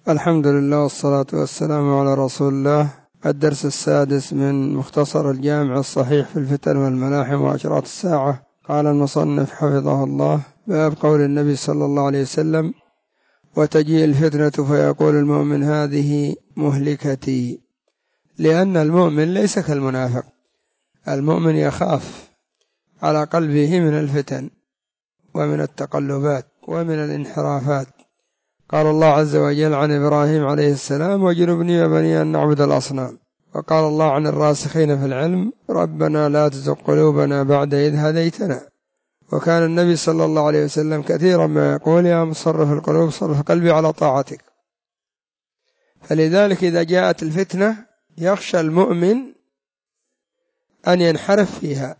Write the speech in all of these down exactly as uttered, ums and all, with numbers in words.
الحمد لله والصلاة والسلام على رسول الله. الدرس السادس من مختصر الجامع الصحيح في الفتن والملاحم وأشراط الساعة. قال المصنف حفظه الله: باب قول النبي صلى الله عليه وسلم: وتجيء الفتنة فيقول المؤمن هذه مهلكتي. لأن المؤمن ليس كالمنافق، المؤمن يخاف على قلبه من الفتن ومن التقلبات ومن الانحرافات. قال الله عز وجل عن إبراهيم عليه السلام: واجنبني وبني أن نعبد الأصنام. وقال الله عن الراسخين في العلم: ربنا لا تزغ قلوبنا بعد إذ هديتنا. وكان النبي صلى الله عليه وسلم كثيرا ما يقول: يا مصرف القلوب صرف قلبي على طاعتك. فلذلك إذا جاءت الفتنة يخشى المؤمن أن ينحرف فيها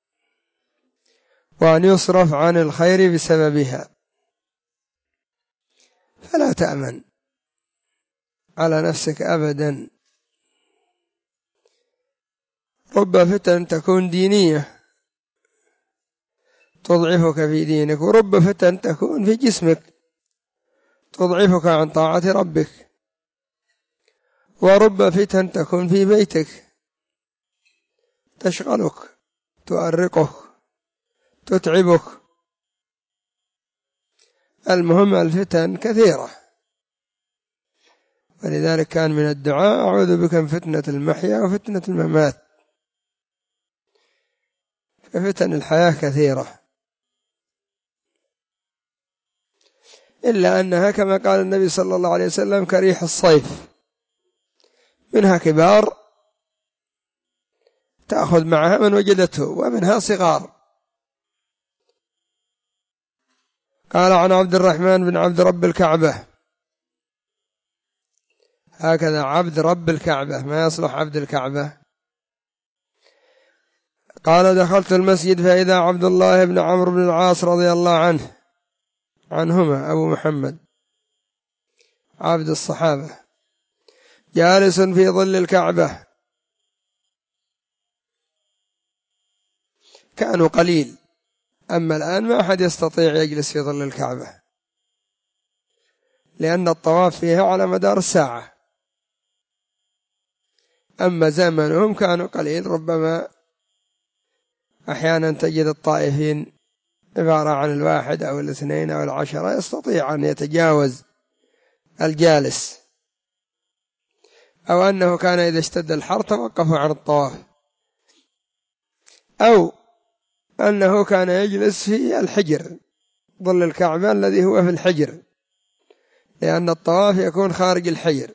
وأن يصرف عن الخير بسببها، فلا تأمن على نفسك أبدا. رب فتن تكون دينية تضعفك في دينك، ورب فتن تكون في جسمك تضعفك عن طاعة ربك، ورب فتن تكون في بيتك تشغلك تؤرقك تتعبك. المهم الفتن كثيرة، ولذلك كان من الدعاء: أعوذ بك من فتنة المحيا وفتنة الممات. ففتن الحياة كثيرة، إلا أنها كما قال النبي صلى الله عليه وسلم كريح الصيف، منها كبار تأخذ معها من وجدته، ومنها صغار. قال عن عبد الرحمن بن عبد رب الكعبة، هكذا عبد رب الكعبة، ما يصلح عبد الكعبة. قال: دخلت المسجد فإذا عبد الله بن عمرو بن العاص رضي الله عنه عنهما أبو محمد عبد الصحابة جالس في ظل الكعبة. كانوا قليل، أما الآن ما أحد يستطيع يجلس في ظل الكعبة، لأن الطواف فيها على مدار الساعة. أما زمنهم كانوا قليل، ربما أحيانا تجد الطائفين عبارة عن الواحد أو الاثنين أو العشرة، يستطيع أن يتجاوز الجالس، أو أنه كان إذا اشتد الحر توقفوا عن الطواف، أو أنه كان يجلس في الحجر، ظل الكعبة الذي هو في الحجر، لأن الطواف يكون خارج الحجر.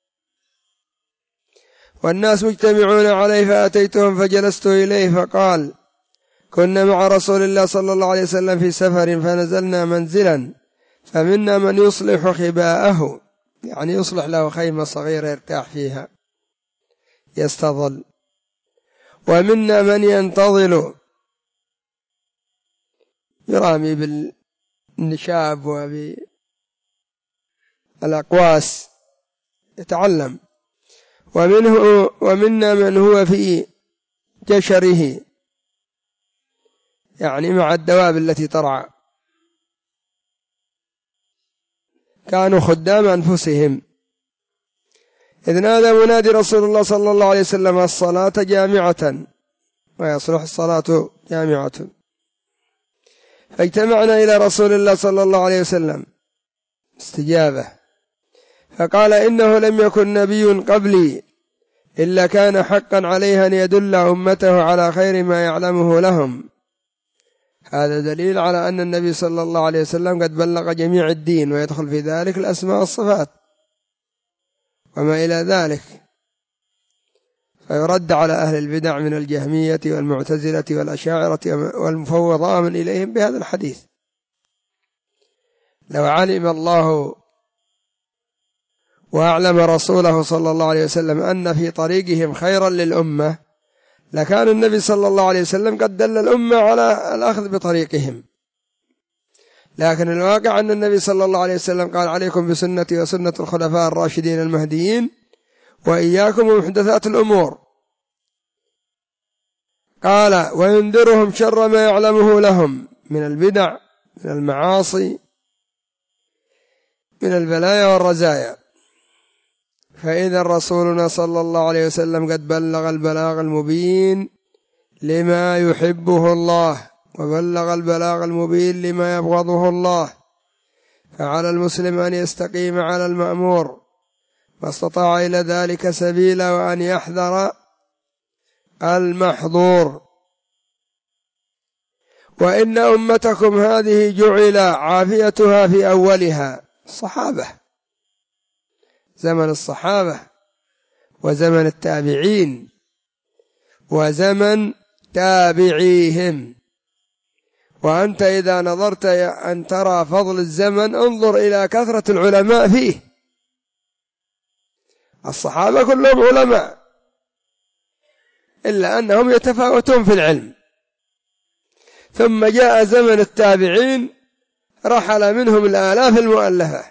والناس مجتمعون عليه فأتيتهم فجلست إليه فقال: كنا مع رسول الله صلى الله عليه وسلم في سفر فنزلنا منزلا فمنا من يصلح خباءه، يعني يصلح له خيمة صغيرة يرتاح فيها يستظل، ومنا من ينتظل يرامي بالنشاب وبالأقواس يتعلم، ومنه ومنا من هو في جشره، يعني مع الدواب التي ترعى. كانوا خدام أنفسهم. إذ نادى منادي رسول الله صلى الله عليه وسلم: الصلاة جامعة، ويصلح الصلاة جامعة. فاجتمعنا إلى رسول الله صلى الله عليه وسلم استجابة، فقال: إنه لم يكن نبي قبلي إلا كان حقا عليه أن يدل أمته على خير ما يعلمه لهم. هذا دليل على أن النبي صلى الله عليه وسلم قد بلغ جميع الدين، ويدخل في ذلك الأسماء والصفات وما إلى ذلك، فيرد على أهل البدع من الجهمية والمعتزلة والأشاعرة والمفوضة من إليهم بهذا الحديث. لو علم الله وأعلم رسوله صلى الله عليه وسلم أن في طريقهم خيرا للأمة لكان النبي صلى الله عليه وسلم قد دل الأمة على الأخذ بطريقهم. لكن الواقع أن النبي صلى الله عليه وسلم قال: عليكم بسنتي وسنة الخلفاء الراشدين المهديين وإياكم ومحدثات الأمور. قال: وينذرهم شر ما يعلمه لهم من البدع، من المعاصي، من البلايا والرزايا. فإذا رسولنا صلى الله عليه وسلم قد بلغ البلاغ المبين لما يحبه الله وبلغ البلاغ المبين لما يبغضه الله، فعلى المسلم أن يستقيم على المأمور ما استطاع إلى ذلك سبيلا، وأن يحذر المحظور. وإن أمتكم هذه جعل عافيتها في أولها، الصحابة، زمن الصحابة وزمن التابعين وزمن تابعيهم. وأنت إذا نظرت أن ترى فضل الزمن انظر إلى كثرة العلماء فيه. الصحابة كلهم علماء إلا أنهم يتفاوتون في العلم. ثم جاء زمن التابعين رحل منهم الآلاف المؤلفة.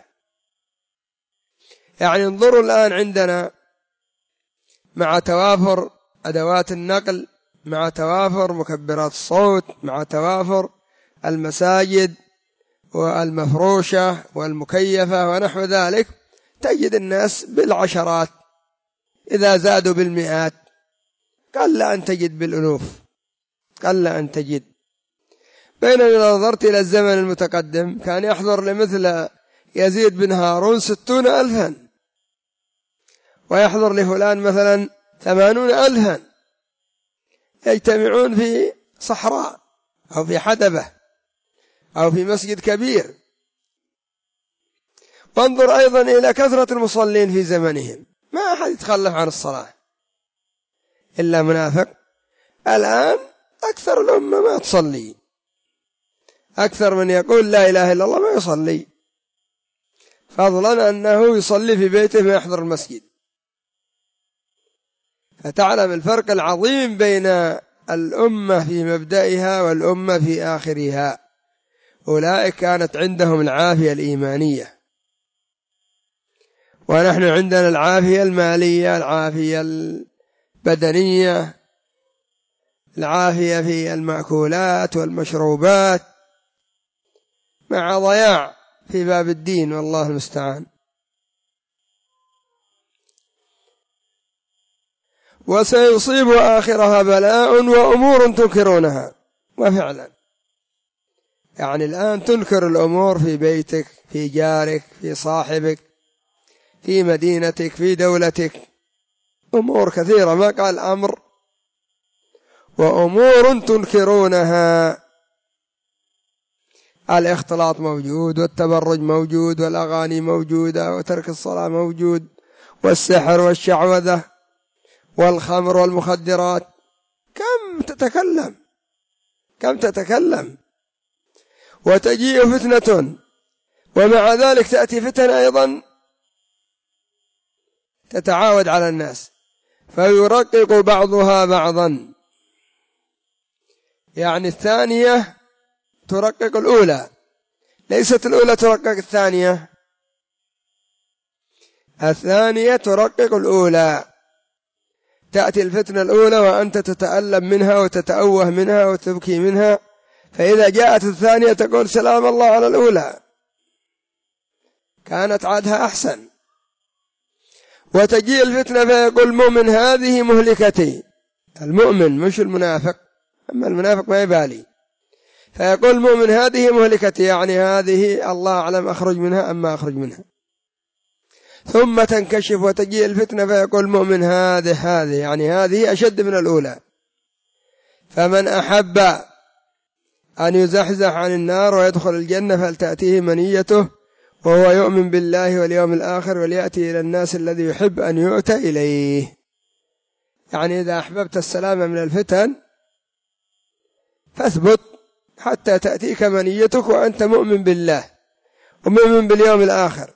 يعني انظروا الآن عندنا مع توافر أدوات النقل، مع توافر مكبرات الصوت، مع توافر المساجد والمفروشة والمكيفة ونحو ذلك، تجد الناس بالعشرات، إذا زادوا بالمئات، قل أن تجد بالألوف، قل أن تجد. بينما إذا نظرت إلى الزمن المتقدم كان يحضر لمثل يزيد بن هارون ستون ألفا، ويحضر لفلان مثلا ثمانون ألفا، يجتمعون في صحراء أو في حدبة أو في مسجد كبير. وانظر أيضا إلى كثرة المصلين في زمنهم، ما أحد يتخلف عن الصلاة إلا منافق. الآن أكثر الأمة ما تصلي، أكثر من يقول لا إله إلا الله ما يصلي، فضلا أنه يصلي في بيته ما يحضر المسجد. فتعلم الفرق العظيم بين الأمة في مبدئها والأمة في آخرها. أولئك كانت عندهم العافية الإيمانية، ونحن عندنا العافية المالية، العافية البدنية، العافية في المأكولات والمشروبات، مع ضياع في باب الدين، والله المستعان. وسيصيب آخرها بلاء وأمور تنكرونها. وفعلا يعني الآن تنكر الأمور في بيتك، في جارك، في صاحبك، في مدينتك، في دولتك، أمور كثيرة، ما قال أمر، وأمور تنكرونها. الاختلاط موجود، والتبرج موجود، والأغاني موجودة، وترك الصلاة موجود، والسحر والشعوذة والخمر والمخدرات. كم تتكلم كم تتكلم وتجيء فتنة، ومع ذلك تأتي فتن أيضا تتعاود على الناس، فيرقق بعضها بعضا. يعني الثانية ترقق الأولى، ليست الأولى ترقق الثانية، الثانية ترقق الأولى. تأتي الفتنة الأولى وأنت تتألم منها وتتأوه منها وتبكي منها، فإذا جاءت الثانية تقول سلام الله على الأولى، كانت عادها أحسن. وتجيء الفتنة فيقول المؤمن هذه مهلكتي، المؤمن مش المنافق، أما المنافق ما يبالي، فيقول المؤمن هذه مهلكتي، يعني هذه الله أعلم أخرج منها أم ما أخرج منها. ثم تنكشف وتجيء الفتنة فيقول المؤمن هذه هذه يعني هذه أشد من الأولى. فمن أحب أن يزحزح عن النار ويدخل الجنة فلتأتيه منيته وهو يؤمن بالله واليوم الآخر وليأتي إلى الناس الذي يحب أن يؤتى إليه. يعني إذا أحببت السلامة من الفتن فاثبت حتى تأتيك منيتك وأنت مؤمن بالله ومؤمن باليوم الآخر.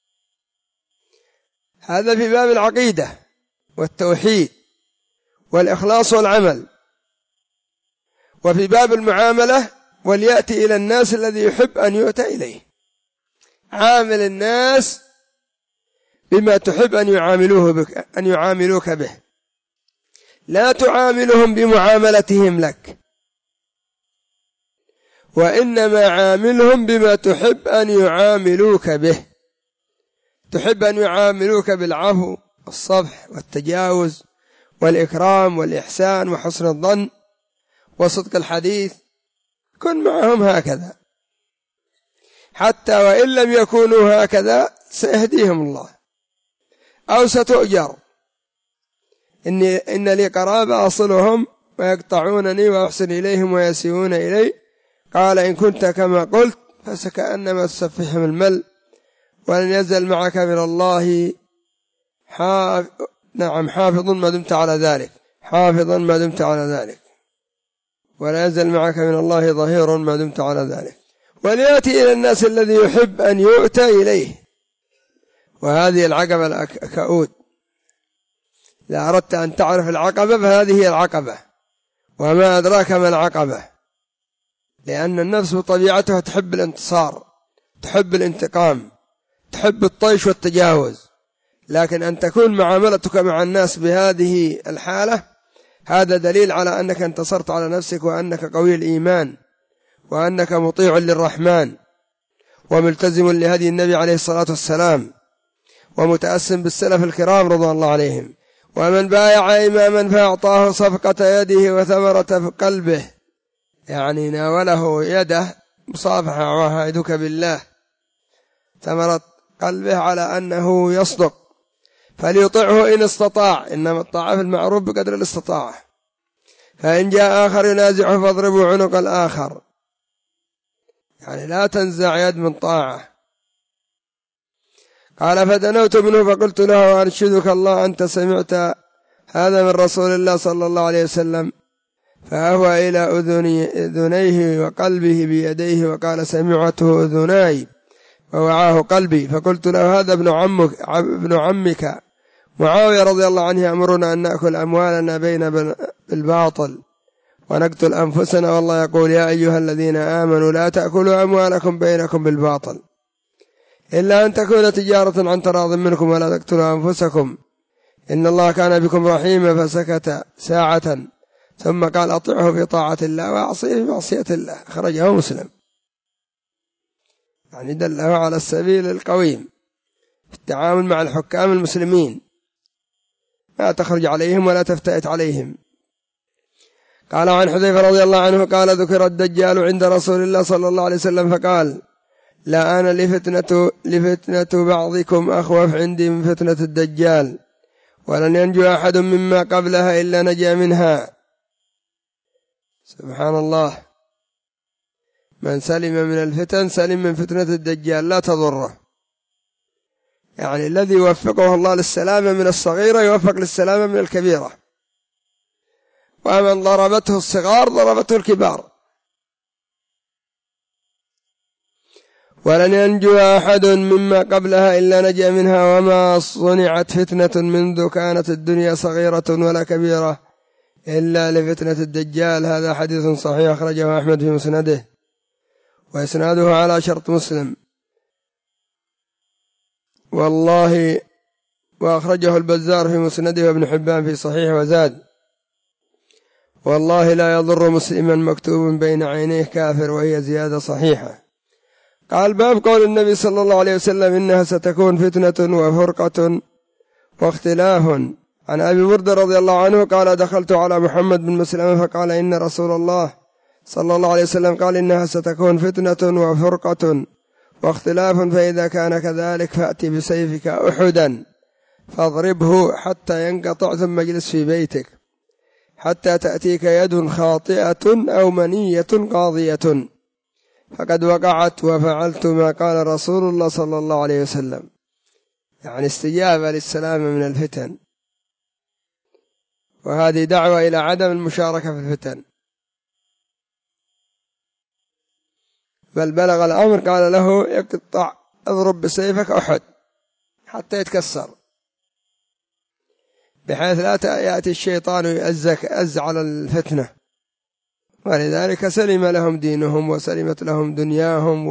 هذا في باب العقيدة والتوحيد والإخلاص والعمل. وفي باب المعاملة وليأتي إلى الناس الذي يحب أن يؤتى إليه. عامل الناس بما تحب أن يعاملوه بك أن يعاملوك به، لا تعاملهم بمعاملتهم لك، وإنما عاملهم بما تحب أن يعاملوك به. تحب أن يعاملوك بالعفو الصفح والتجاوز والإكرام والإحسان وحسن الظن وصدق الحديث، كن معهم هكذا، حتى وإن لم يكونوا هكذا سيهديهم الله أو ستؤجر. إني إن لي قرابة أصلهم ويقطعونني وأحسن إليهم ويسيئون إلي، قال إن كنت كما قلت فسكأنما تسفحهم المل، ولن يزل معك من الله حاف... نعم حافظ ما دمت على ذلك، حافظا ما دمت على ذلك، ولا يزل معك من الله ظهير ما دمت على ذلك. وليأتي إلى الناس الذي يحب أن يؤتى إليه، وهذه العقبة الكؤود. إذا أردت أن تعرف العقبة فهذه هي العقبة، وما أدراك ما العقبة، لأن النفس بطبيعتها تحب الانتصار، تحب الانتقام، تحب الطيش والتجاوز، لكن أن تكون معاملتك مع الناس بهذه الحالة هذا دليل على أنك انتصرت على نفسك، وأنك قوي الإيمان، وأنك مطيع للرحمن وملتزم لهدي النبي عليه الصلاة والسلام، ومتأسم بالسلف الكرام رضوان الله عليهم. ومن بايع إماما فأعطاه صفقة يده وثمرة قلبه، يعني ناوله يده مصافحة وعهدك بالله، ثمرة قلبه على أنه يصدق، فليطعه إن استطاع، إنما الطاعة في المعروف بقدر الاستطاعة. فإن جاء آخر ينازعه فاضربوا عنق الآخر، يعني لا تنزع يد من طاعة. قال فدنوت منه فقلت له أرشدك الله أنت سمعت هذا من رسول الله صلى الله عليه وسلم؟ فأهوى إلى أذنيه وقلبه بيديه وقال سمعته أذناي ووعاه قلبي. فقلت له هذا ابن عمك, ابن عمك معاوية رضي الله عنه يأمرنا أن نأكل أموالنا بين بالباطل ونقتل أنفسنا، والله يقول يا أيها الذين آمنوا لا تأكلوا أموالكم بينكم بالباطل إلا أن تكون تجارة عن تراض منكم ولا تقتلوا أنفسكم إن الله كان بكم رحيما. فسكت ساعة ثم قال أطيعه في طاعة الله وأعصيه في معصية الله، أخرجه مسلم. يعني دله على السبيل القويم في التعامل مع الحكام المسلمين، لا تخرج عليهم ولا تفتئت عليهم. قال عن حذيفة رضي الله عنه قال ذكر الدجال عند رسول الله صلى الله عليه وسلم فقال لا أنا لفتنة, لفتنة بعضكم أخوف عندي من فتنة الدجال، ولن ينجو أحد مما قبلها إلا نجا منها. سبحان الله، من سلم من الفتن سلم من فتنة الدجال لا تضره. يعني الذي يوفقه الله للسلامة من الصغيرة يوفق للسلامة من الكبيرة، ومن ضربته الصغار ضربته الكبار. ولن ينجو أحد مما قبلها إلا نجا منها، وما صنعت فتنة منذ كانت الدنيا صغيرة ولا كبيرة إلا لفتنة الدجال. هذا حديث صحيح أخرجه أحمد في مسنده وإسناده على شرط مسلم، والله وأخرجه البزار في مسنده وابن حبان في صحيح وزاد والله لا يضر مسلما مكتوب بين عينيه كافر، وهي زيادة صحيحة. قال باب قول النبي صلى الله عليه وسلم إنها ستكون فتنة وفرقة واختلاف. عن أبي بردة رضي الله عنه قال دخلت على محمد بن مسلمة فقال إن رسول الله صلى الله عليه وسلم قال إنها ستكون فتنة وفرقة واختلاف، فإذا كان كذلك فأتي بسيفك أحدا فاضربه حتى ينقطع ثم اجلس في بيتك حتى تأتيك يد خاطئة أو منية قاضية، فقد وقعت وفعلت ما قال رسول الله صلى الله عليه وسلم، يعني استجابة للسلامة من الفتن، وهذه دعوة إلى عدم المشاركة في الفتن. بل بلغ الأمر قال له اقطع اضرب بسيفك أحد حتى يتكسر، بحيث لا يأتي الشيطان يأزك أز على الفتنة. ولذلك سلم لهم دينهم وسلمت لهم دنياهم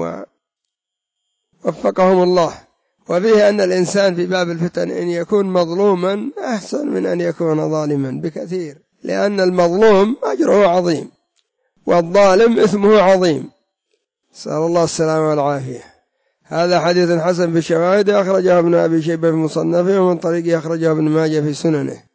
ووفقهم الله. وفيه أن الإنسان في باب الفتن إن يكون مظلوما أحسن من أن يكون ظالما بكثير، لأن المظلوم أجره عظيم والظالم إثمه عظيم، نسأل الله السلامة والعافية. هذا حديث حسن بالشواهد، أخرجه ابن أبي شيبة في مصنفه، ومن طريقه أخرجه ابن ماجه في سننه.